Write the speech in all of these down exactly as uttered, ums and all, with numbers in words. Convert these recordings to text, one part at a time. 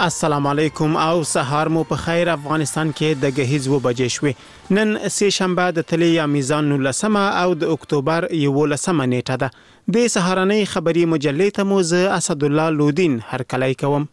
السلام علیکم او سهار مو په خیر. افغانستان کې د غهیز و بجې شوې. نن سه شنبه د تلې یا میزان نولسمه او د اکتوبر یولسمه نیټه ده. د سهارنۍ خبري مجلې ته مو زه اسد الله لودین هرکلی کوم.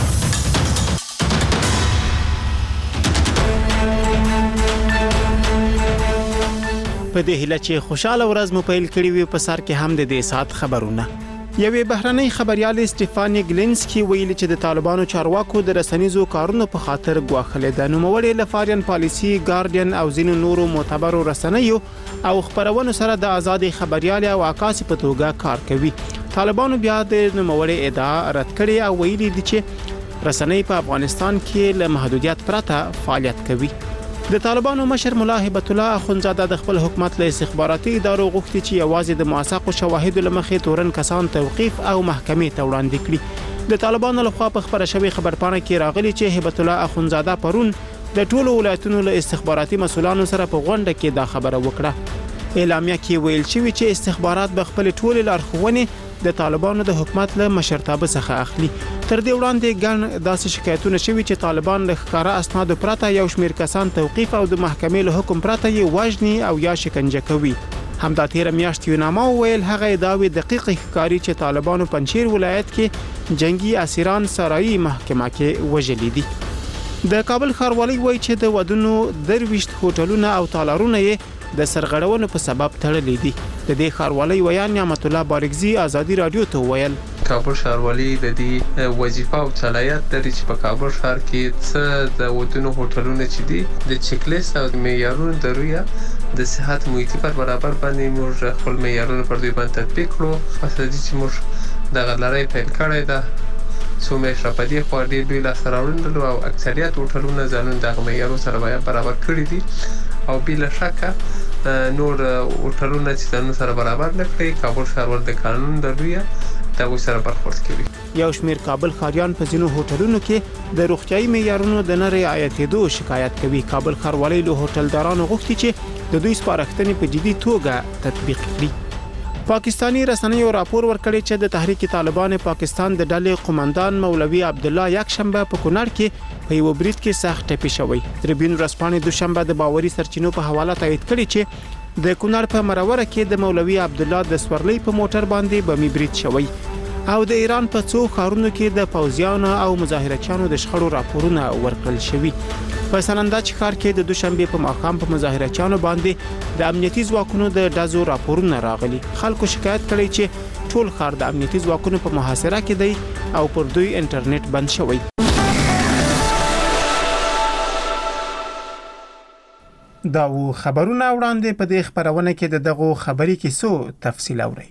په دې هیله چې خوشاله ورځ مو پیل کړی وي. په سر کې هم د دې سات خبرونه. یوې بهرنۍ خبريال استفانی ګلینسکی ویلي چې د طالبانو چارواکو د رسنیزو کارونو په خاطر ګواښلې ده. نوموړی له فارین پالیسي، ګارډین او ځینو نورو معتبرو رسنیو او خبرونو سره د آزادې خبريال او عکاسي په توګه کار کوي. طالبانو بیا د نوموړی ادعا رد کړې او ویلي دي چې رسنۍ په افغانستان کې له محدودیت پرته فعالیت کوي. د طالبانو مشر ملا هبت الله اخونزاده د خپل حکومت له استخباراتي ادارو غوښتي چې یوازې د موثقو شواهدو لمخې تورن کسان توقيف او محکمې ته وړاندې کړي. د طالبانو لخوا په خبره شوی خبرپاڼه کې راغلي چې هبت الله اخونزاده پرون د ټولو ولایتونو له استخباراتي مسولانو سره په غونډه کې دا خبره وکړه. اعلامیه کې ویل شوی چې استخبارات به خپل ټول لارښوونې د طالبانو د حکومت له مشرتابه څخه اخلي. تر دې وړاندې ګڼ داسې شکایتونه شوي چې طالبان له ښکارا اسنادو پرته یو شمېر کسان توقيف او د محکمې له حکم پرته یې وژني او یا شکنجه کوي. همدا تیر میاشت یوناما ویل هغه ادعاوې دقیق ښکاری چې طالبانو پنځیر ولایت کې جنگي اسیران سرایي محکمه کې وژلي دي. د کابل ښاروالۍ وایي چې د ودونو درويشت هوټلونه او تالارونه یې د سرغړونو په سبب تړلې دي. د دې ښاروالۍ ویان نعمت الله بارکزي ازادي رادیو ته ویل کابل ښاروالۍ د دې وظیفه او صلاحیت لري چې په کابل ښار کې څه د ودونو هوټلونه چې دي د چیک لیست او د معیارونو د رویا د صحت محیطي پر برابر باندې موږ خپل معیارونه پر دوی باندې تطبیق کړو. پس د چې موږ د غلړۍ پیل کړی ده څو مې شپدي خو ډېر دوی لا سراوړل او اکثریت هوټلونه ځانونه د معیارونو سره برابر کړی دي او بل شکه نور هوټلونه چې ځانونه سره برابر نه کړی. کابل ښاروال د قانون د رویا دا سره برخورد کوي. یو شمیر کابل ښاریان په ځینو هوټلونو کې د روغتيایي معیارونو د نه رعایتېدو شکایت کوي. کابل ښاروالۍ له هوټلدارانو غوښتي چې د دوی سپارښتنې په جدي توګه تطبیق کړي. پاکستانی رسنیو راپور ورکړی چې د تحریک طالبان پاکستان د ډلې قومندان مولوي عبد الله یک شنبه په کونړ کې په یو برید کې سخت ټپي شوی. تریبیون ورځپاڼې دوشنبه د باوري سرچینو په حواله تایید کړی چې د کونړ په مروره کې د مولوي عبد الله د سورلۍ په موټر باندې بمي برید شوی او د ایران په څو ښارونو کې د پوځیانو او مظاهرچیانو د شخړو راپورونه ورکړل شوي. په سنندج ښار کې د دوشنبه په ماښام په مظاهرچیانو باندې د امنیتي ځواکونو د ډزو راپورونه راغلي. خلکو شکایت کړی چې ټول ښار د امنیتي ځواکونو په محاصره کې دی او پر دوی انټرنیټ بند شوی. دا و خبرونه وړاندې په دې خبرونه کې د دغه خبري کیسو تفصیل اورئ.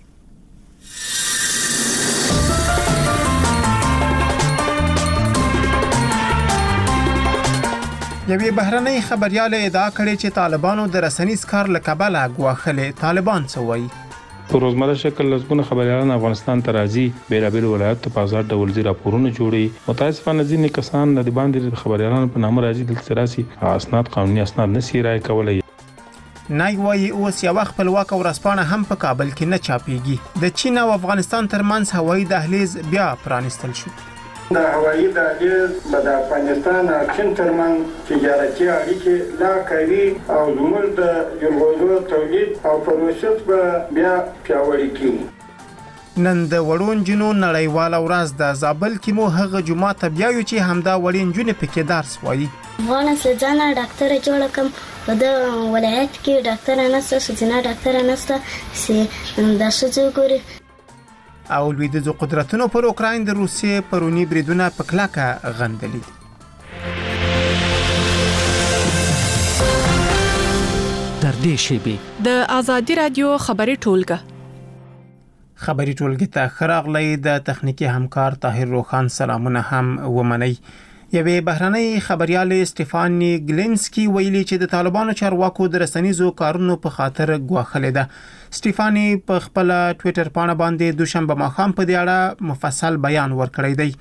یوې بهرنۍ خبريال ادعا کړې چې طالبانو د رسنیز کار له کبله ګواښلې. طالبان څه وایي؟ په روزمره شکل لږونه خبريالان افغانستان ته راځي، بیلابیل ولایتو په آزاد ډول زی راپورونه جوړي. متاسفانه ځینې کسان د باندې خبريالانو په نامه راځي دلته راسي اسناد قانوني اسناد نشي راي کولای. نای وایي اوس یو خپلواک ورځپاڼه هم په کابل کې نه چاپیږي. د چین او افغانستان ترمنځ هوایي دهلیز بیا پرانستل شو. د هوایي دهلیز د افغانستان او چین ترمنځ تجارتي اړیکې لا قوي او زموږ د جلغوزو تولید او پروسس به بیا پیاوړي کړي. نن د وړو نجونو نړیواله ورځ ده. زابل کې مو هغه جمعه ته بیايو چې همدا وړې نجونې پکې درس وایي. افغان سلجانه ډاکټر جوړ کم د ولایت کې ډاکټر نسته، سجنا ډاکټر نسته چې د شذو ګوري. او لویدیځو قدرتونو پر اوکراین د روسیې پرونی بریدونه په کلکه غندلي. در دې شیبه د آزادي رادیو خبري ټولګه خبري ټولګه ته خراغلی د تخنیکی همکار طاهر روخان سلامونه هم ومني. یوې بهرنۍ خبريال استفانی ګلینسکی ویلي چې د طالبانو چارواکو د رسنیزو کارونو په خاطر ګواښلې ده. سټيفاني په خپل ټوئیټر باندې باندې دوشنبه ماښام په دې اړه مفصل بیان ورکړی دی.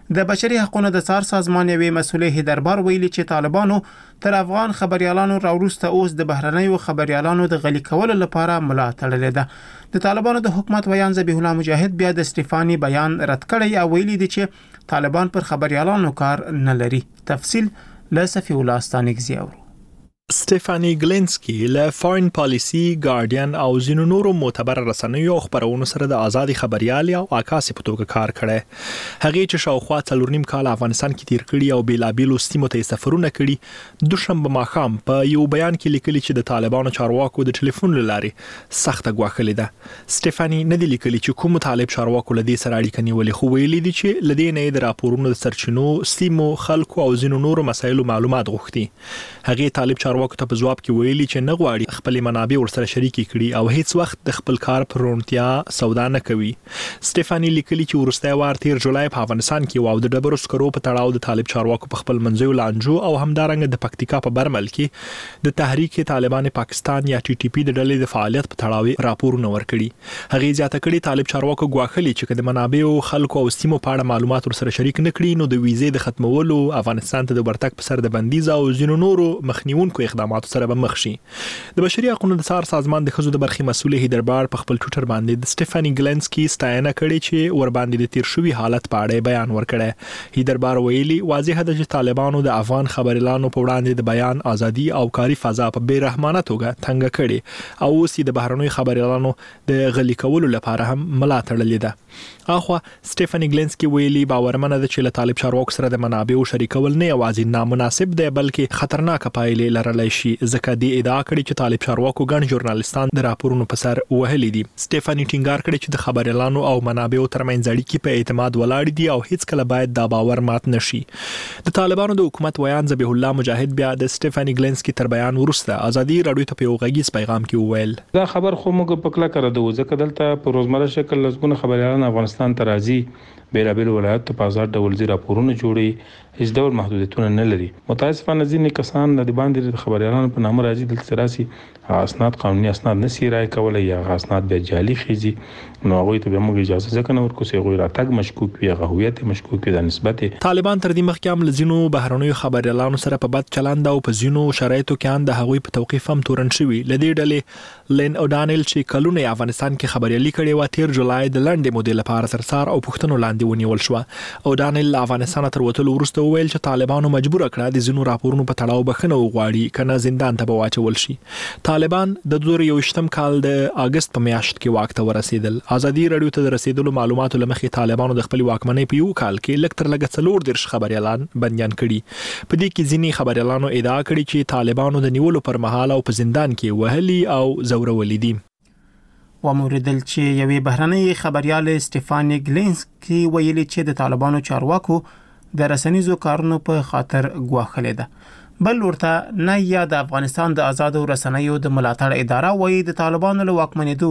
د بشري حقوقو د څار سازمان یوې مسولې هیدربار ویلي چې طالبانو تر افغان خبريالانو راوروسته اوس د بهرنیو خبريالانو د غلي کولو لپاره ملا تړلې ده. د طالبانو د حکومت ویان ذبیح الله مجاهد بیا د سټيفاني بیان رد کړی او ویلي دي چې طالبان پر خبريالانو کار نه لري. تفصیل له صفي الله استانګزي اورو. سټيفاني ګلینسکي له فارن پالیسی، ګارډین او ځینو نورو معتبر رسنیو خبرونو سره د ازادي خبريالي او عکاسي په توګه کار کړی. هغه چې شاوخوا څلور نیم کال افغانستان کې تیر کړی او بیلابیلو سیمو ته سفرونه کړي، دوشنبه ماښام په یو بیان کې لیکلي چې د طالبانو چارواکو د ټلیفون لارې سخته غواخلې ده. سټيفاني نه دی لیکلي چې کوم طالب چارواکو لدی سره اړیکه نیولې، خو ویلي دي چې لدی نه د راپورونو د سرچینو، سیمو، خلکو او ځینو نورو مسایلو معلومات غوښتي. هغه طالب چارواکو ته په جواب کې ویلي چې نه غواړي خپل منابع ورسره شریک کړي او هیڅ وخت د خپل کار پر رونتیا سودا نه کوي. سټيفاني لیکلي چې ورسته وار تیر جولای په افغانستان کې او د ډبرو سکرو په تړاو د طالب چارواکو په خپل منځو لانجو او همدارنګ د پکتیکا په برمل کې د تحریک طالبان پاکستان یا ټي ټي پی د ډلې د فعالیت په تړاو راپورونه ورکړي. هغه زیاته کړي طالب چارواکو غواخلي چې د منابع خلکو او سیمو په اړه معلومات ورسره شریک نه کړي نو د ویزې د ختمولو، افغانستان ته د ورتګ په سر د بندیز او ځینو نورو مخنیونکو اقداماتو سره به مخ شي. د بشري حقوقو د څار سازمان د خزو د برخې مسؤل هیدربار په خپل ټوټر باندې د سټيفاني ګلینسکي ستاینه کړې چې ور باندې د تیر شوی حالت په اړه بیان ورکړی. هیدربار ویلي واضح ده چې طالبانو د افغان خبريالانو په وړاندې د بیان ازادي او کاري فضا په بیرحمانه توګه تنګ کړي او اوس د بهرنیو خبريالانو د غلي کولو لپاره هم ملا تړلې ده. اخوا سټيفاني ګلینسکي ویلي باورمنه ده چې له طالب چارواکو سره د منابعو شریکول نه یوازې نامناسب دی بلکې خطرناک پایلې لرلی شي، ځکه د ادعا کړي چې طالب چارواکو ګڼ ژورنالستان د راپورونو په سر وهلي دي. سټيفاني ټینګار کړي چې د خبريالانو او منابعو ترمنځ اړیکې په اعتماد ولاړ دي او هیڅ کله باید دا باور مات نشي. د طالبانو د حکومت ویان ذبیح الله مجاهد بیا د سټيفاني ګلینسکي تر بیان وروسته ازادي رادیو ته په یو غږیز پیغام کې وویل دا خبر خو موږ په کله کړو ځکه دلته په روزمره شکل لږونه خبريالان افغانستان ته راځي، بیلابیل ولایت په آزاد ډول زی راپورونه جوړي، هیڅ ډول محدودیتونه نه لري. متاسفانه ځینې کسان د باندې د خبريالانو په نامه راځي دلته راسي اسناد قانوني اسناد نسی راي کولای یا اسناد به جعلي خيزي، نو هغه ته به موږ اجازه ځکه نه ورکو چې غوړه تګ مشکوک وي، هویت مشکوک وي د نسبت. طالبان تر دې مخکې هم لزینو بهرنیو خبريالانو سره په بد چلند او په زینو شرایطو کې ان د هغوی په توقيف هم تورن شوی. لدې ډلې لین اوډانل چې کلونه افغانستان کې خبريالي کړي و تیر جولای د لنډې مودې لپاره سرسار او پښتنو لاندې ونیول شو. اوډانل افغانستان تر وټلو ورسته ویل چې طالبانو مجبور کړه د زینو راپورونو په تړاو بخنه وغواړي کنه زندان ته واچول شي. طالبان د دوه هزار یوویشتم کال د اگست په میاشت کې واک ته ورسېدل. ازادي رادیو ته د رسیدلو معلوماتو لمخې طالبانو د خپل واکمنۍ په یو کال کې لکتر لګ څلور درش خبريالان بنديان کړي. په دې کې ځینې خبريالانو ادعا کړې چې طالبانو د نیولو پر مهال او په زندان کې وهلي او زورولي دي. وموردل چې یوې بهرنۍ خبريال سټيفاني ګلینسکي ویلي چې د طالبانو چارواکو د رسنیزو کارونو په خاطر غواخلې ده. بل ورته نه یا د افغانستان د آزادو رسنیو د ملاتړ اداره وایي د طالبانو له واکمنېدو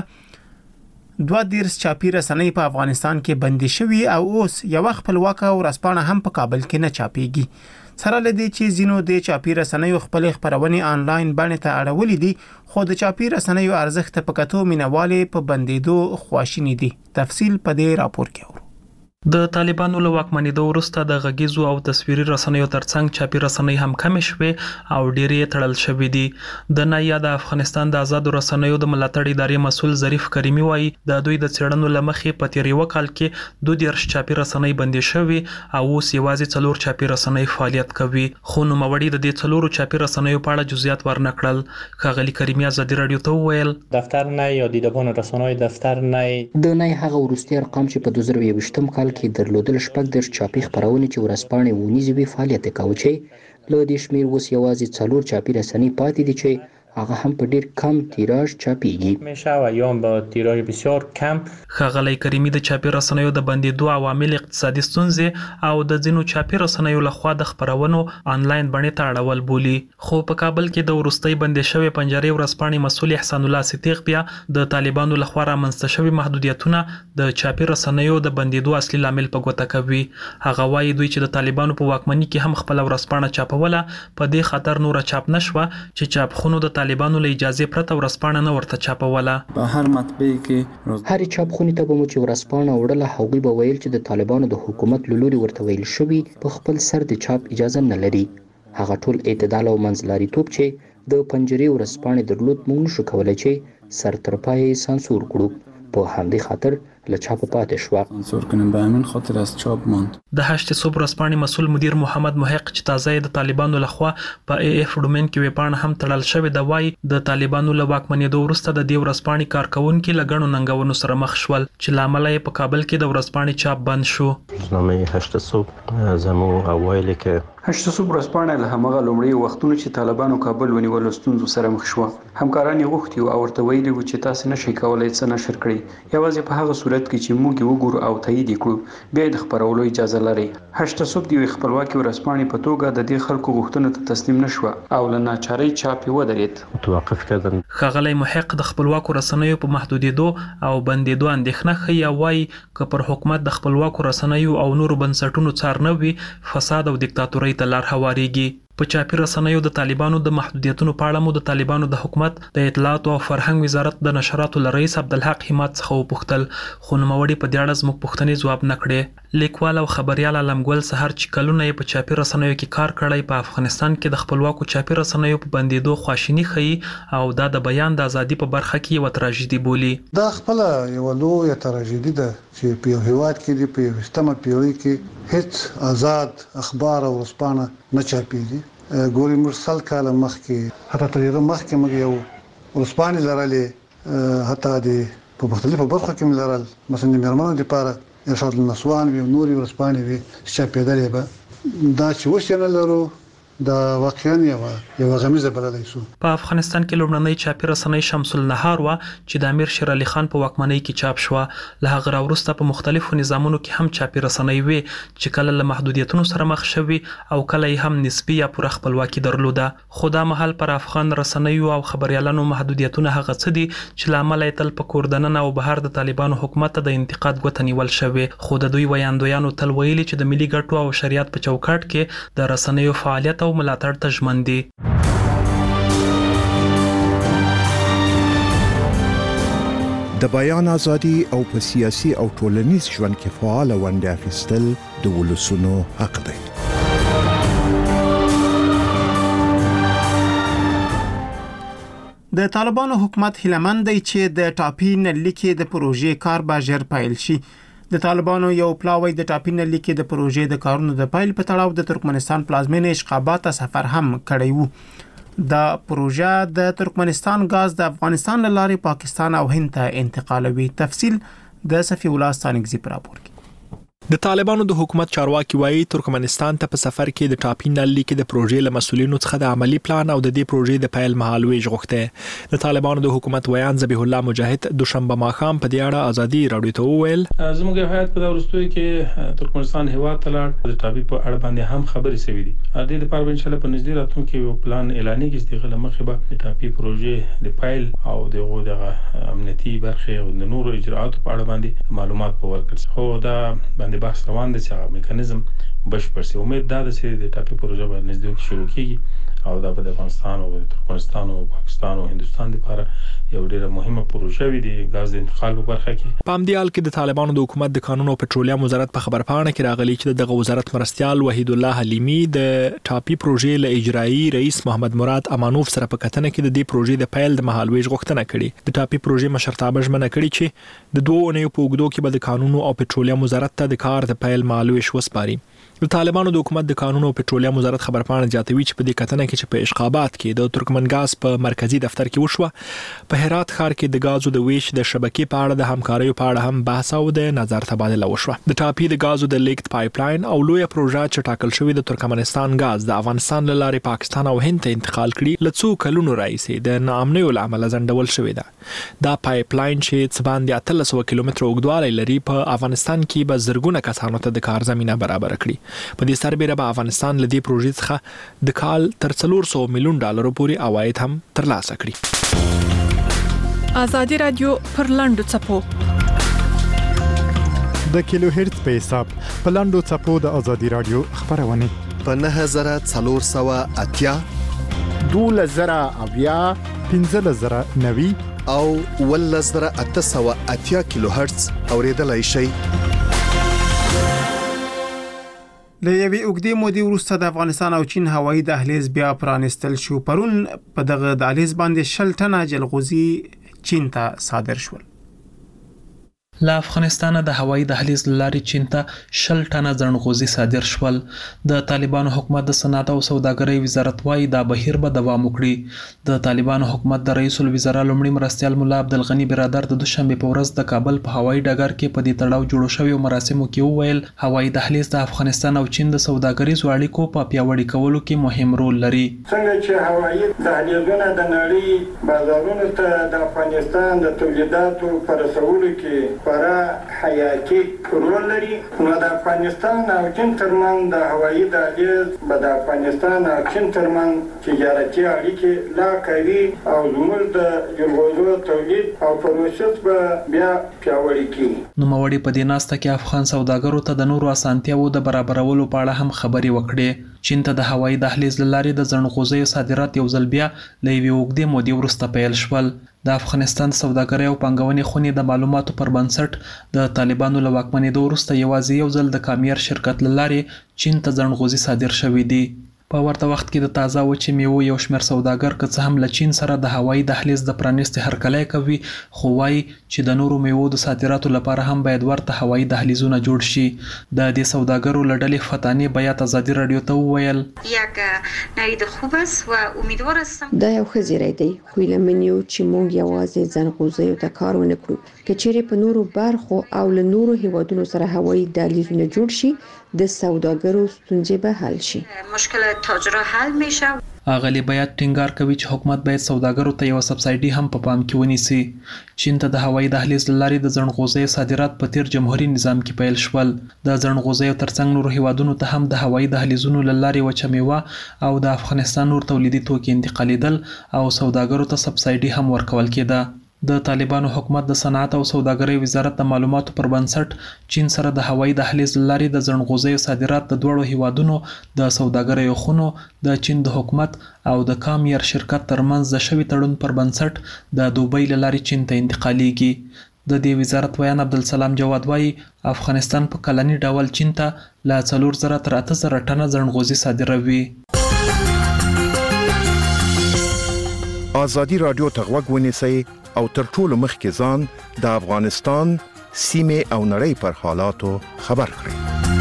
وروسته دوه دیرس چاپی رسنۍ په افغانستان کې بندي شوي او اوس یو خپلواکه ورځپاڼه هم په کابل کې نه چاپیږي. سره لدی چې زینو د چاپی رسنیو خپل خبرونه آنلاین باندې ته اړولې دي، خو د چاپی رسنیو ارزښت په کتو مینواله په بندیدو خواشینی دي. تفصیل په دې راپور کې اورو. د طالبانو له واکمنېدو وروسته د غږیزو او تصویري رسنیو ترڅنګ چاپی رسنۍ هم کمې شوې او ډېرې تړل شوې دي. د نایا د افغانستان د آزادو رسنیو د ملاتړ ادارې مسؤل ظریف کریمي وایي د دوی د څېړنو لمخې په تیر یو کال کې دوه دیرش چاپی رسنۍ بندي شوې او اوس یوازې څلور چاپی رسنۍ فعالیت کوي. خو نوموړي د دې څلورو چاپی رسنیو په اړه جزئیات ورنکړل. ښاغلي کریمي ازادي رادیو ته وویل دفتر نه یا دیدبان رسنۍ دفتر نه د نه هغه وروستي ارقام چې په دوه زره یوویشتم کال کې درلودل شپږ درش چاپی خبرونه چې ورځپاڼې ونیزي وی فعالیت کوي چې له دې شمیر اوس یوازې څلور چاپی رسنۍ پاتې دي چې هغه هم په ډیر کم تیراژ چاپیږي. میشه و یا با تیراژ بسیار کم. ښاغلی کریمي د چاپی رسنیو د بندیدو عوامل اقتصادي ستونزې او د ځینو چاپی رسنیو لخوا د خبرونو آنلاین بڼې ته اړول بولي. خو په کابل کې د وروستۍ بندي شوې پنجرې ورځپاڼې مسؤل احسان الله صدیق بیا د طالبانو لخوا رامنځته شوي محدودیتونه د چاپی رسنیو د بندیدو اصلي لامل په ګوته کوي. هغه وایي دوی چې د طالبانو په واکمنۍ کې هم خپل ورځپاڼه چاپوله، په دې خاطر نور چاپ نشوه چې چاپخونو د طالبانو له اجازه پرته ورسپانه نه ورته چاپوله. په هر مطبعه کې هر چاپخونې ته به مو چې ورسپانه وړله هغوی به ویل چې د طالبانو د حکومت له لوري ورته ویل شوي په خپل سر د چاپ اجازه نه لري. هغه ټول اعتدال او منځلاریتوب چې د پنجرې ورسپانې درلود موږ نشو کولی چې سر تر پایه سانسور کړو. په همدې خاطر له چاپه پاتې شوه. سانسور کنیم به همین خاطر از چاپ ماند. د هشت صبح ورځپاڼې مسؤل مدیر محمد محق چې تازه د طالبانو لخوا په ای اف ډومین کې ویپاڼه هم تړل شوې ده وایي د طالبانو له واکمنېدو وروسته د دې ورځپاڼې کارکونکي له ګڼو ننګونو سره مخ شول چې له امله یې په کابل کې د ورځپاڼې چاپ بند شو. روزنامه هشت صبح زموږ اوایل کې هشت صبح ورځپاڼه له همغه لومړي وختونو چې طالبانو کابل ونیولو ستونزو سره مخ شوه. همکاران یې غوښتي او ورته ویلي وو چې تاسو نشئ کولی څه نشر کړئ، یوازې په هغه صورت کې چې موږ وګورو او تایید کړو بیا د خبرولو اجازه لري. هشت صبح د خپلواکي ورځپاڼې په توګه د دې خلکو غوښتنو ته تسلیم نشوه او له ناچارۍ چاپ یې ودرېد. توقف کردن. ښاغلی محق د خپلواکو رسنیو په محدودېدو او بندېدو اندېښنه ښیي او وایي که پر حکومت د خپلواکو رسنیو او نورو بنسټونو څار نه وي فساد او دیکتاتورۍ ته لار هوارېږي. په چاپي رسنیو د طالبانو د محدودیتونو په اړه مو د طالبانو د حکومت د اطلاعات او فرهنګ وزارت د نشراتو له رئیس عبدالحق حماد څخه وپوښتل خو نوموړي په دې اړه زموږ پوښتنې ځواب نه کړې. لیکوال او خبریال علمګل سحر چې کلونه یې په چاپي رسنیو کې کار کړی په افغانستان کې د خپلواکو چاپي رسنیو په بندېدو خواشیني ښیي او دا د بیان د ازادي په برخه کې یوه تراژیدي بولي. دا خپله یوه لویه تراژیدي ده چې په یو هیواد کې د په یویشتمه پیړۍ کې هیڅ آزاد اخبار او ورځپاڼه نه چاپېږي. ګوري موږ سل کاله مخکې حتی تر هغه مخکې موږ یو ورځپاڼې لرلې حتی د په مختلفو برخو کې مې لرل مثلا د مېرمنو دپاره ارشاد النسوان وي نورې ورځپاڼې وي چې چاپېدلې به دا چې اوس یې نه لرو دا واقعا یو یو غمیزه بللی شو. په افغانستان کې لومړنۍ چاپي رسنۍ شمس النهار وه چې د امیر شیر علي خان په واکمنۍ کې چاپ شوه. له هغه راوروسته په مختلفو نظامونو کې هم چاپي رسنۍ وې چې کله له محدودیتونو سره مخ شوي او کله یې هم نسبي یا پوره خپلواکي درلوده. خو دا مهال پر افغان رسنیو او خبریالانو محدودیتونه هغه څه دي چې له امله یې تل په کور دننه او بهر د طالبانو حکومت ته د انتقاد ګوته نیول شوې. خو د دوی ویاندویانو تل ویلي چې د ملي ګټو او شریعت په چوکاټ کې د رسنیو فعالیت او ملاتړ ته ژمن دي. د بیان ازادي او په سیاسي او ټولنیز ژوند کې فعال ونډه اخیستل د ولسونو حق دی. د طالبانو حکومت هیلمن دی چې د ټاپي نلیکې د پروژې کار به ژر پیل شي. د طالبانو یو پلاوی د ټاپي نلیکې د پروژې د کارونو د پیل په تړاو د ترکمنستان پلازمینې اشقابات سفر هم کړی وو. دا پروژه د ترکمنستان غاز د افغانستان لارې پاکستان او هند ته انتقالوي. تفصیل د صفی الله ستانګزی پر راپور کې. د طالبانو د حکومت چارواکي وایي ترکمنستان ته په سفر کې د ټاپي نلیکې د پروژې له مسولینو څخه د عملی پلان او د دې پروژې د پیل مهالويج غوښته. د طالبانو د حکومت ویان ذبیح الله مجاهد دوشنبه ماښام په دې اړه ازادي رادیو ته وویل زموږ هیات په ورستوي کې ترکمنستان هیواد ته لاړ د ټاپي په اړه باندې هم خبرې شوې دي. د دې لپاره ان شاء الله په نږدې راتلونکي یو پلان اعلاني کې چې دغه مخې به د ټاپي پروژې د پیل او دغه د امنیتي برخه او د نورو اجراءاتو په اړه باندې معلومات په ورکړي. خو دا باندې بحث روان دي چې میکانیزم بشپړ شي. امید دا ده چې د ټاپي پروژه به نږدې شروع کیږي او دا په افغانستان او ترکمنستان او پاکستان او هندستان لپاره یو ډیره مهمه پروژه وي د غاز د انتقال په برخه کې. په همدې حال کې د طالبانو د حکومت د قانون او پټرولیم وزارت په خبرپاڼه کې راغلي چې دغه وزارت مرستيال وحید الله حلیمی د ټاپي پروژې له اجرایی رئیس محمد مراد امانوف سره په کتنه کې د دې پروژې د پیل د مهالويج غوښتنه کړې. د ټاپي پروژې مشرتابه ژمنه کړې چې د دوه اونیو په اوږدو کې به د قانون او پټرولیم وزارت ته د کار د پیل مهالويج وسپاري. د طالبانو د حکومت د قانون او پټرولیم وزارت خبرپاڼه زیاتوي چې په دې کتنه کې چې په اشقابات کې د ترکمن غاز په مرکزی دفتر کې وشوه په هرات ښار کې د غازو د ویش د شبکې په اړه د همکاریو په اړه هم بحث او د نظر تبادله وشوه. د ټاپي د غازو د لیکت پایپ لاین او لوی پروژه چې ټاکل شوې د ترکمنستان غاز د افغانستان لارې پاکستان او هند ته انتقال کړي لڅو کلونو راځي د ناامنۍ لامل ځنډول شوې ده. دا پایپ لاین چې څه باندې اتلس سوه کیلومتره اوږدوالی لري په افغانستان کې به زرګونه کسانو ته د کار زمينه برابر کړي. په دې سربېره به افغانستان له دې پروژې څخه د کال تر څلور سوه میلیون ډالرو پورې عواید هم ترلاسه کړي. ازادي رادیو پر لاندو چپو د کیلو هرتز په حساب په لاندو چپو د ازادي رادیو خبرونه په نه هزار څلور سوه اتیا دوله زره اویا پنځه زره نوي او ولس زره اته سوه اتیا کیلو هرتز اوریدلای شئ. له یوې اوږدې مودې وروسته د افغانستان او چین هوایي دهلیز بیا پرانستل شو. پرون په دغه دهلیز باندې شل ټنه جلغوزي چین ته صادر شول. له افغانستان د هوایي دهلیز لاري چین ته شل ټنه ځنغوزي صادر شول. د طالبانو حکومت د صنعت او سوداګرۍ وزارت وايي دا بهیر به دوام وکړي. د طالبانو حکومت د رئیس الوزرا لومړي مرستیال مولا عبدالغني برادر د دوشنبه په ورځ د کابل په هوایي ډګر کې په دې تړاو جوړ شوی مراسمو کې وویل هوایي دهلیز د افغانستان او چین د سوداګریزو اړیکو په پیاوړي کولو کې مهم رول لري. څنګه چې هوایي دهلیزونه د نړۍ بازارونو ته د افغانستان د تولیداتو پر رسولو کې خورا حیاتي رول لري، نو د افغانستان او چین ترمنځ د هوایي دهلیز به د افغانستان او چین ترمنځ تجارتي اړیکې لا قوي او زموږ د جلغوزو تولید او پروسس به بیا پیاوړي کړي. نوموړي په دې ناسته کې افغان سوداګرو ته د نورو اسانتیاوو د برابرولو په اړه هم خبرې وکړې. چین ته د هوایي دهلیز له لارې د ځنغوزیو صادرات یو ځل بیا له یوې اوږدې مودې وروسته پیل شول. د افغانستان سوداګرۍ او پانګونې خونې د معلوماتو پر بنسټ د طالبانو له واکمنېدو وروسته یوازې یو ځل د کامیار شرکت له لارې چین ته ځنغوزي صادر شوي دي. په ورته وخت کې د تازه وچې میوو یو شمېر سوداګر که څه هم له چین سره د هوایي دهلیز د پرانیستې هرکلی کوي، خو وایي چې د نورو میوو د صادراتو لپاره هم باید ورته هوایي دهلیزونه جوړ شي. د دې سوداګرو له ډلې فتانې بیات ازادي راډیو ته وویل یک نوید خوب است و امیدوار هستم دا یو ښه زیری دی، خو هیله من یو چې موږ یوازې ځنغوزیو ته کار ونه کړو. که چیرې په نورو برخو او له نورو هیوادونو سره هوایي دهلیزونه جوړ شي د سوداګرو ستونزې به حل شي. مشکل تاجرا حل میشه. اغلی باید ټینګار کوي چې حکومت باید سوداګرو ته یو سبسایډي هم په پام کې ونیسي. چین ته د هوایي دهلیز له لارې د ځنغوزیو صادرات په تیر جمهوریت نظام کې پیل شول. د ځنغوزیو ترڅنګ نورو هیوادونو ته هم د هوایي دهلیزونو له لارې وچه میوه او د افغانستان نور تولیدي توکي انتقالیدل او سوداګرو ته سبسایډي هم ورکول کېده. د طالبانو حکومت د صنعت او سوداګرۍ وزارت د معلوماتو پر بنسټ چین سره د هوایي دهلیز له لارې د ځنغوزیو صادرات د دوړو هیوادونو د سوداګریو خونو د چین د حکومت او د کامیار شرکت ترمنځ د شوي تړون پر بنسټ د دوبۍ له لارې چین ته انتقالیږي. د دې وزارت ویان عبدالسلام جواد وایي افغانستان په کلني ډول چین ته له څلور زره تر اته زره ټنه ځنغوزي صادروي. ازادي راډیو ته غوږ ونیسئ او تر ټولو مخکې ځان د افغانستان سیمې او نړۍ پر حالاتو خبر کړئ.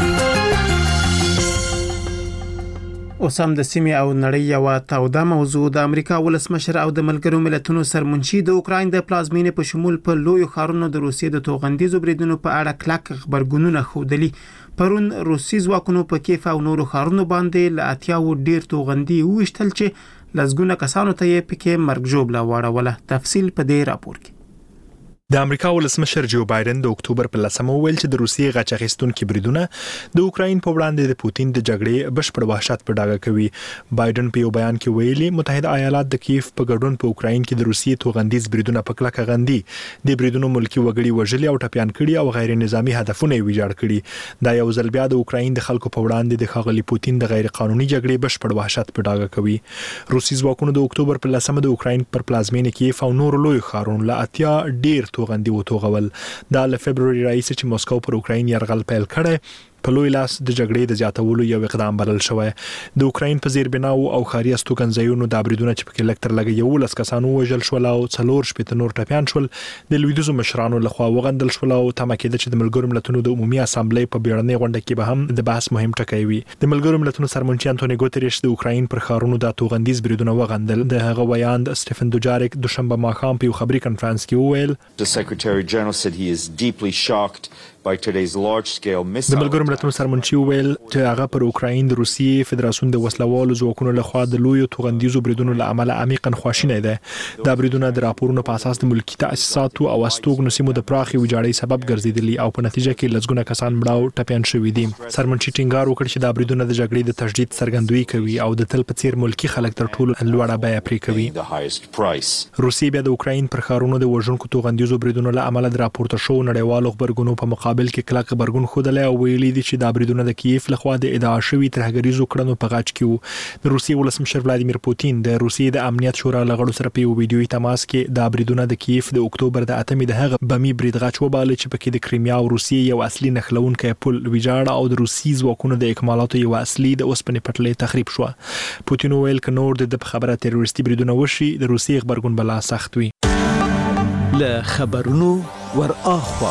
اوس هم د سیمې او نړۍ یو توده موضوع د امریکا ولسمشر او د ملګرو ملتونو سرمنشي د اوکراین د پلازمینې په شمول په لویو ښارونو د روسیې د توغندیزو بریدونو په اړه کلک خبرګونونه ښودلي. پرون روسي ځواکونو په کیف او نورو ښارونو باندې له اتیاو ډیر توغندي وویشتل چې لزګونه کسانو ته یې پکې مرګ ژوبله واړوله. تفصیل په دې راپور کې. د امریکا ولسمشر جو بایدن د اکتوبر په لسمه ویل چې د روسیې غچ اخیستونکو بریدونه د اوکراین په وړاندې د پوتین د جګړې بشپړ وحشت په ډاګه کوي. بایدن په یو بیان کې ویلي متحده ایالات د کیف په ګډون په اوکراین کې د روسیې توغندیز بریدونه په کلکه غندي. د بریدونو ملکی وګړي وژلي او ټپيان کړي او غیر نظامی هدفونه یې ویجاړ کړي. دا یو ځل بیا د اوکراین د خلکو په وړاندې د ښاغلي پوتین د غیر قانوني جګړې بشپړ وحشت په ډاګه کوي. روسي ځواکونو د اکتوبر په لسمه د اوکراین پر پلازمینې کیف او نور لوی ښارونو له اتیا ډیر توغندي وتوغول. دا له فبرवरी راځي چې مسکو پر اوکراین یرغل پیل کړي په لوی لاس د جګړې د زیاتولو یو اقدام بلل شوی. د اوکراین په زیربناو او خاري استوګنځایونو د بریدونو چې په لکتر لګي یو لس کسانو وژل شول او څلور شپږ نور ټپيان شول. د لویدیزو مشرانو لخوا وغندل شول او تمه کېده چې د ملګرو ملتونو د عمومي اسامبلې په بیړنۍ غونډه کې به هم د بحث مهم ټکی وي. د ملګرو ملتونو سرمنشي انټونی ګوتریش د اوکراین پر ښارونو د توغندیز بریدونه وغندل. د هغه ویاند سټيفن دوجاریک دوشنبه ماښام په یو خبري کانفرنس کې وویل The Secretary General said he is deeply shocked by today's large scale missile. د ملګرو ملتونو سرمنشي ویل چې هغه پر اوکراین د روسیې فدراسیون د وسلوالو ځواکونو لخوا د لویو توغندیزو بریدونو له امله عمیقا خواشینی ده. دا بریدونه د راپورونو په اساس د ملکی تاسیساتو او استوګنو سیمو د پراخي ویجاړۍ سبب ګرځیدلی او په نتیجه کې لږونه کسان مړه او ټپيان شوي دي. سرمنشي ټینګار وکړ چې دا بریدونه د جګړې د تشدید څرګندوي کوي او د تل په څیر ملکی خلک تر ټولو لوړه بیه پرې کوي. روسیې بیا د اوکراین پر ښارونو د وژونکو توغندیزو بریدونو له امله د راپورته شو نړیوالو خبرګونو په مقابل مقابل کې کلک خبرګون خوده او ویلي دي چې د بریدونو د کیف لخوا د ادعا شوی ترهګریزو کړنو په غاټ کې وو. د روسیې ولسمشر ولادیمیر پوتین د روسیې د امنیت شورا لغړو سره په ویډیوي تماس کې د بریدونو د کیف د اکتوبر د اتمې د هغه بمی برید غاټ وباله چې پکې د کریمیا او روسیې یو اصلي نښلونکی پل ویجاړ او د روسي ځواکونو د اکمالاتو یو اصلي د اوسپنې پټلۍ تخریب شو. پوتین ویل ک نور د خبره تروریستي بریدونه وشي د روسیې خبرګون بلا سخت وي. له خبرونو ور اخوا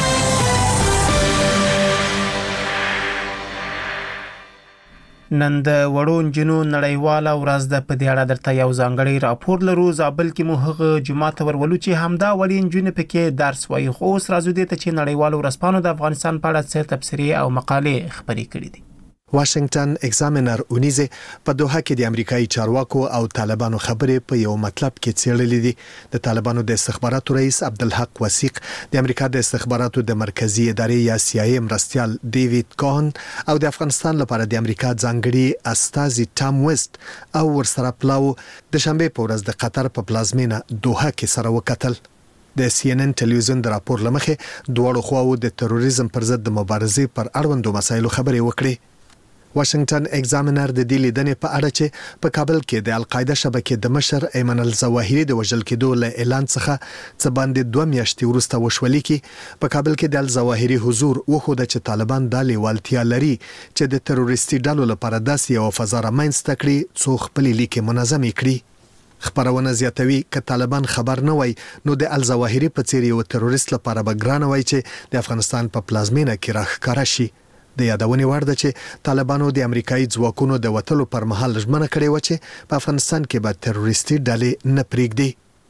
نن د وړو نجونو نړیواله ورځ د په دې اړه درته یو ځانګړی راپور لرو. زابل کې مو هغه جمعه ته ورولو چې همدا وړي نجونې پکې درس وایي. خو اوس راځو دې ته چې نړیوالو ورځپاڼو د افغانستان په اړه څه تبصرې او مقالې خپرې کړې دي. واشنگټن ایگزامینر اونیزه په دوحه کې د امریکایي چارواکو او طالبانو خبرې په یو مطلب کې څېړلې دي. د طالبانو د استخباراتو رئیس عبدالحق وثیق، د امریکا د استخباراتو د مرکزی ادارې یا سی آی ای مرستیال ډیوډ کوهن او د افغانستان لپاره د امریکا ځانګړي استازي ټام ویسټ او ورسره پلاو د شنبه په ورځ د قطر په پلازمینه دوحه کې سره وکتل. د سی ان ان ټلویزیون د راپور لمخې دواړو خواو د تروریزم پر ضد د مبارزې پر اړوندو مسایلو خبرې وکړې. واشنگټن ایگزامینر د دې لیدنې په اړه چې په کابل کې د القاعده شبکې د مشر ایمن الظواهری د وژل کېدو له اعلان څخه څه باندې دوه میاشتې وروسته وشولې کې په کابل کې د الظواهری حضور وخوده چې طالبان د لیوالتیا لري چې د تروریستي ډلو لپاره داسې یو فضا رامنځته کړي څو خپل لیکې منظم کړي. خبرونه زیاتوي ک طالبان خبر نه وای نو د الظواهری په څیر یو تروریست لپاره به ګران وای چې د افغانستان په پلازمینه کې راښکاره شي. د یادونې وړ ده چې طالبانو د امریکایي ځواکونو د وټلو پر مهال ژمنه کړې و چې په افغانستان کې به تروریستي ډلې نه پرېږدي.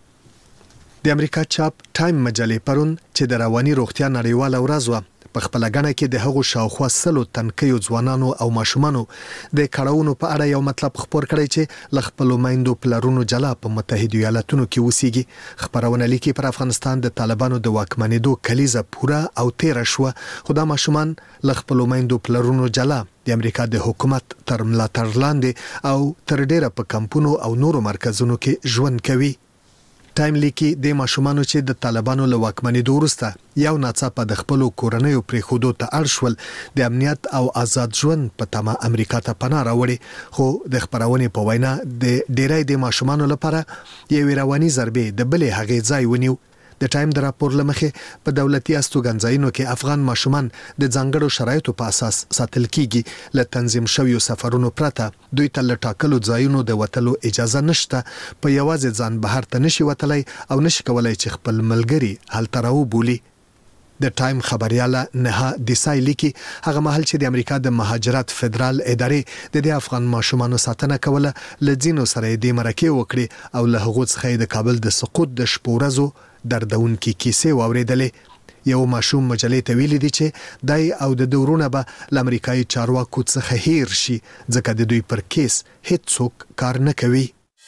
د امریکا چاپ ټایم مجلې پرون چې د رواني روغتیا نړیواله ورځ و په خپل غنه کې د هغو شاوخوا سلو تنکیو ځوانانو او ماشومانو د کړهونو په اړه یو مطلب خبر کړی چې ل خپل میندو پلرونو جلا په متحده ایالاتونو کې وسیږي. خبرونه لیکي پر افغانستان د طالبانو د واکمنېدو کلیزه پوره او تیر شو، خو دا ماشومان ل خپل میندو پلرونو جلا د امریکا د حکومت تر ملاتړ لاندې او تر ډیره په کمپونو او نورو مرکزونو کې ژوند کوي. ټایم لیکي د ماشومانو چې د طالبانو له واکمنېدو وروسته یو ناڅاپه د خپل کورنیو پریښودو ته اړ شول د امنیت او آزاد ژوند په تمه امریکا ته پناه راوړي. خو د خبرونې په وینا د ډیری د ماشومانو لپاره یو رواني ضربې د بلې هغې ځای ونیو. د ټایم د راپور لمخې په دولتي استوګنځایونو کې افغان ماشومان د ځانګړو شرایطو په اساس ساتل کیږي. له تنظیم شویو سفرونو پرته دوی ته له ټاکلو ځایونو د وتلو اجازه نشته. په یوازې ځان بهر ته نشي وتلی او نشي کولای چې خپل ملګری هلته راوبولي. د ټایم خبرياله نها دیسای لیکي هغه مهال چې د امریکا د مهاجرت فدرال ادارې د دې افغان ماشومانو ساتنه کوله لځینو سره د مرکه وکړي او له هغو څخه د کابل د سقوط د شپورزو دردونکې کیسې واوریدلې. یو ماشوم مجلې ته ویلي دي چې دای او د دورونه به ل امریکایي چارواکو څخه هیر شي ځکه د دوی پر کیس هیڅ څوک کار نه کوي.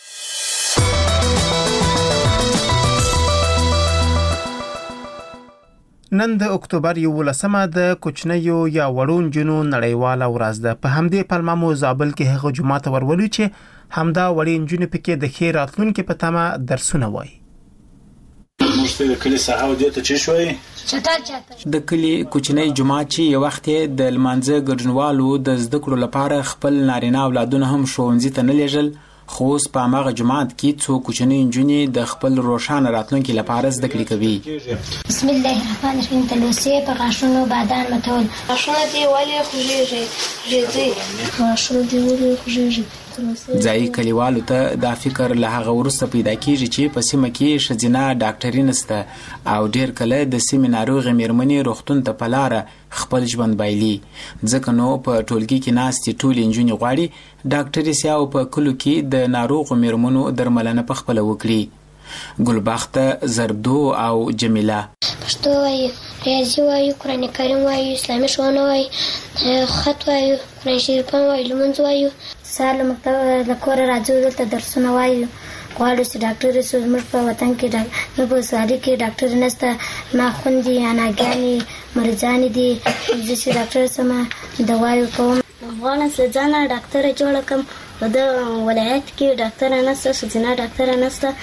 نن د اکتوبر یولسمه د کوچنیو یا وړو نجونو نړیواله ورځ ده. په همدې پلمه مو زابل کې هغه جمعه ته ورولو چې همدا وړي نجونې پکې د ښې راتلونکي په تمه درسونه وایي. مشته د کلی صحاو دې ته چی شوي چټل چټل د کلی کوچنی جمعه چې یو وخت د لمانځه ګډونوالو د زده کړو لپاره خپل نارینه اولادونه هم ښوونځي ته نه لیږل، خو اوس په هغه جماعت کې څو کوچنی نجونې د خپل روښانه راتلونکي لپاره زده کړې کوي. بسم الله الرحمن الرحیم. تلوسې په غاښونو بادان متول غاښونه دی ولې خوږیږي ژیړي غاښونه دی ولې خوږیږي. ځای کلیوالو ته دا فکر له هغه وروسته پیدا کیږي چې په سیمه کې ښځینه ډاکټري نشته او ډیر کله د سیمې ناروغې میرمنې روغتون ته په لاره خپل ژوند بایلي. ځکه نو په ټولګي کې ناستې ټولې نجونې غواړي ډاکټري سي او په کلو کې د ناروغو میرمنو درملنه په خپله وکړي. ګلبخته، زربدو او جمیله پښتو وایي، ریاضي وایي، قرآن کریم وایي، اسلامي ښوونه وایي، خط وایي، قرآن شریف وایي، لمونځ وایي. سهار له مکتبه له کوره راځو دلته درسونه وایو. غواړو چې ډاکټر شو. زموږ په وطن کې ډاکټر په ساري کې ډاکټر نشته، ما خوندي اناګانې مریضان دي. زه چې ډاکټر سم دوايو کوم. غواړم چې ځان ډاکټر جوړ کړم په د ولایت کې ډاکټر نشته ښځینه ډاکټر نشته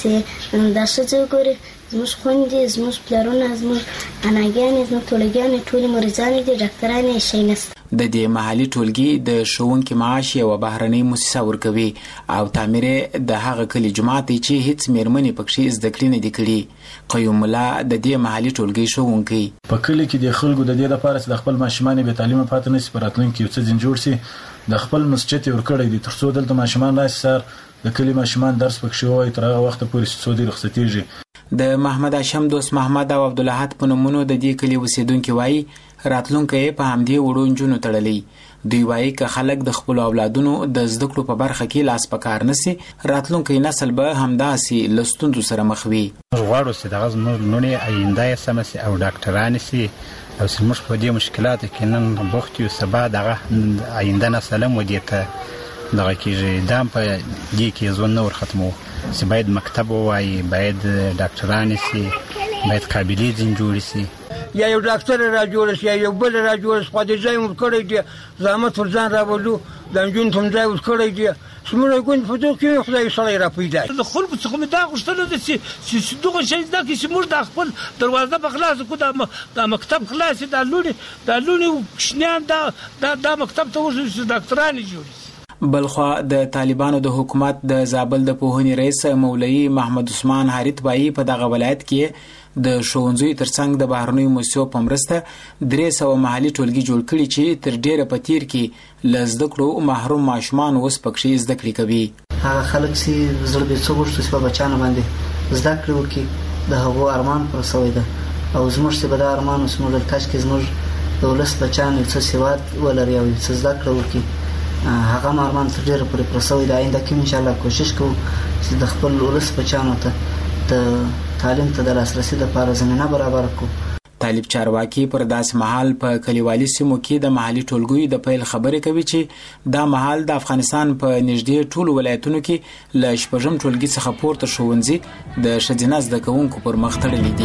چې دا ښځې ګوري زموږ خوندې زموږ پلرونه زموږ اناګانې زموږ ټولګیانې ټولې مریضانې دي ډاکټران یې شی نشته. د دې محلي ټولګي د ښوونکي معاش یوه بهرنۍ مؤسسه ورکوي او تعمیر د هغه کلي جومات دی چې هیڅ میرمنې پکښې زده کړې نه دي کړي. قیوم الله د دې محلي ټولګي ښوونکی په کلي کې د خلکو د دې لپاره چې د خپل ماشومان بې تعلیمه پاتې نه شي په راتلونکي کې یو څه ځین جوړ شي د خپل مسجد یې ورکړی دی تر څو دلته ماشومان راشي سر د کلي ماشومان درس پکښې ووایي تر هغه وخته پورې چې څو دوی رخصتېږي. د محمد هاشم دوست محمد او عبدالاحد په نومونو د دې کلي اوسیدونکي وایي راتلونکی په همدې وړو نجونو تړلی. دوی وایي که خلک د خپلو اولادونو د زده کړو په برخه کې لاس په کار نسي راتلونکی نسل به همداسې له ستونزو سره مخ وي. موږ غواړو چې دغه زموږ لوڼې آینده یې سمه سي او ډاکټرانې سي او چې موږ په دې مشکلاتو کې نن بوخت یو سبا دغه آینده نسل هم ودې ته دغه کېږي دا په دې کې ژوند نه ورختمو چې باید مکتب ووایي باید ډاکټرانې سي باید قابلې ځین جوړې سي یا یو ډاکټر را جوړ شي یا یو بل را جوړ شي په دې ځای مو کړی دی زحمت ورځان راوړو د نجونو ته ځای ور کړی دی سمره ګون په دوه کې خدای سره را پیدا د خلکو څخه مې دا غوښتنه ده چې دغه شی زده کړي چې موږ د خپل دروازه په خلاص کړو د مکتب خلاص د لونې د لونې کښنیان دا د مکتب ته ورسېږي چې ډاکټران جوړ. بلخوا د طالبانو د حکومت د زابل د پوهنې رئیس مولوي محمد عثمان حارث بایی په دغه ولایت کې د ښوونځیو ترڅنګ د بهرنیو مؤسسو په مرسته درې سوه محلي ټولګي جوړ کړي چې تر ډیره په تیر کې له زده کړو محروم ماشومان اوس پکښې زده کړې کوي. هغه خلک چې زړه بې څه غوښتو چې په بچیانو باندې زده کړې وکړي د هغو ارمان پوره سوی ده او زموږ چې به دا ارمان اوس موږ کاش کې زموږ د ولس بچیان یو څه سواد ولري او څه زده کړه وکړي هغه ارمان تر ډیره پورې پوره سوی ده. آینده کې انشاءالله کوشش کوو چې د خپل ولس بچیانو ته د تعلیم ته د لاسرسي لپاره زمینه برابر کړو. طالب چارواکي پر داسې مهال په کلیوالي سیمو کې د محلي ټولګیو د پیل خبرې کوي چې دا مهال د افغانستان په نږدې ټولو ولایتونو کې له شپږم ټولګي څخه پورته ښوونځي د ښځینه زده کوونکو پر مخ تړلي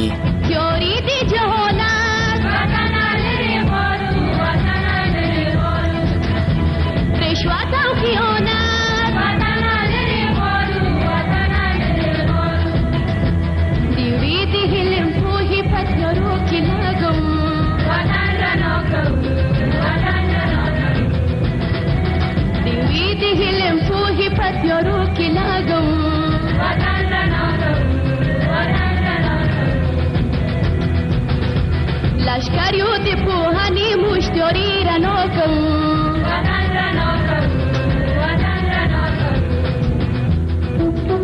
دي. لشکریو دی پوهانی مشتری رنو کن وطن رنو کن وطن رنو کن.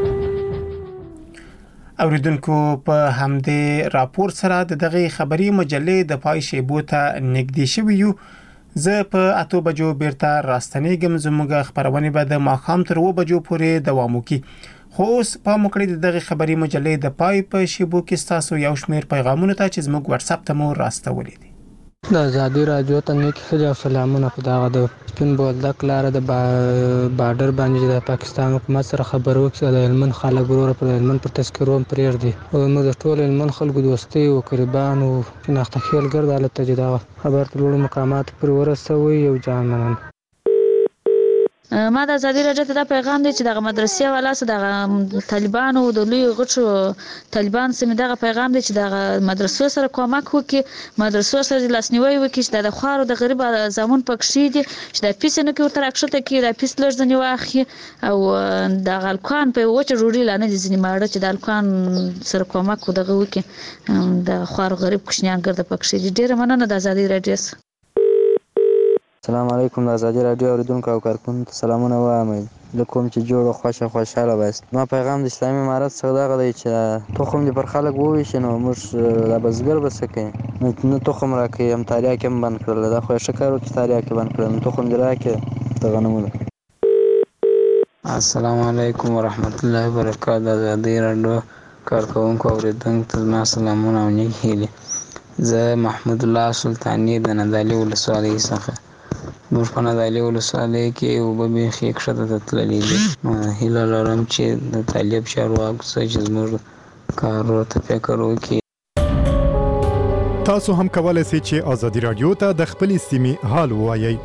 اوریدونکو په همدې راپور سره د دغه خبري مجلې د پای شیبو ته نږدې شوی یو. زه په اتو بجو بیرته راستنیږم. زموږ خبرونه به د ماښام تر اوه بجو پورې دوام وکړي. خو اوس په مکړې دغه خبري مجلې د پای په شیبو کې تاسو یو شمیر پیغامونه ته چې زموږ واتس اپ ته مو راستولې دي. د آزادي رادیو ته نیک خجا سلامونه په دغه د سپین بولدک لاره د بارډر باندې د پاکستان حکومت سره خبرو کې د هلمند خلک ورور پر هلمند پر تذکرو پرېږدي او موږ د ټول هلمند خلکو دوستي او قربان او شناخته خیال ګرځي حالت ته دا خبر ته لوړ مقامات پر ورسوي او جان منن. ما د آزادي راډیو ته دا پیغام دی چې دغه مدرسې والا سره دغه طالبانو د لوی غټو طالبان سره دغه پیغام دی چې دغه مدرسو سره کومک وکړي مدرسو سره لاسنیوي وکړي چې د خوارو د غریب زمون پکښې دي چې د پیسې نه کې ورته راکښته کې د پیس لږ ځنې واخلي او د الکوان په وچه ډوډۍ لا نه دي ځینې ماړه چې د الکوان سره کومک دغه وکړي د خوارو غریب کوچنیان ګرده پکښې دي. ډېره مننه د آزادي راډیو. السلام علیکم. د آزادي راډیو اوریدونکو او کارکونکو ته سلامونه وایم. زه کوم چې جوړ خوښه خوشحاله بست. ما پیغام د اسلامي امارت څخه دغه دی چې تخم دې پر خلک وویشي نو موږ د بزګر به څه کوي نه تخم راکوي هم تاریاک هم بند کړل دا خو یې ښه کار وکړي تاریاک بند کړل نو تخم دې راکړي د غنمو ده. السلام علیکم ورحمت الله وبرکاته. د آزادي راډیو کارکونکو اوریدونکو ته زما سلامونه او نیک هیلې. زه محمود الله سلطاني د نادعلي ولسوالۍ څخه. موږ په نادعلي ولسوالۍ کې اوبه بیخي ښکته ته تللي دي. هیله لرم چې د طالب چارواکو څخه چې زموږ کارونو ته فکر وکړي. تاسو هم کولای شئ چې آزادي راډیو ته د خپلې سیمې حال ووایئ.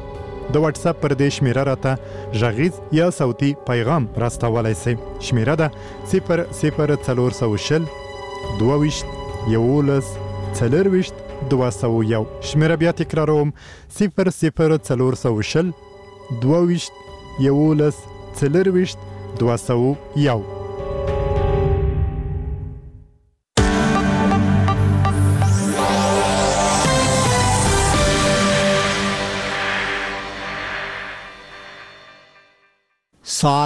د واتس اپ پر دې شمیره راته غږیز یا صوتي پیغام راستولای شئ. شمیره ده صفر صفر څلور سوه شل دوه ویشت یولس څلرویشت دوه سوه یو. شمیره بیا تکراروم صفر صفر څلور سوه شل دوه ویشت یولس څلرویشت دوه سوه یو. ساعت